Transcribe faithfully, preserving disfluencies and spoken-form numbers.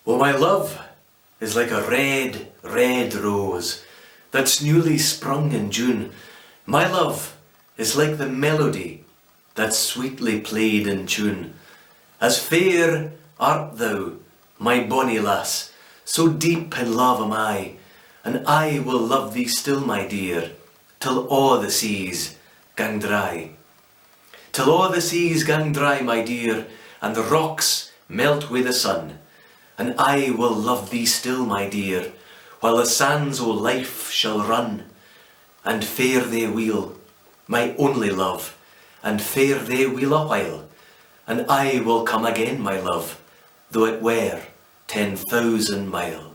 Oh, my love is like a red, red rose that's newly sprung in June. My love is like the melody that's sweetly played in tune. As fair art thou, my bonny lass, so deep in love am I, and I will love thee still, my dear, till a' the seas gang dry. Till a' the seas gang dry, my dear, and the rocks melt wi' the sun, and I will love thee still, my dear, while the sands o' life shall run. And fare they weel, my only love, and fare they weel a while, and I will come again, my love, though it were ten thousand mile.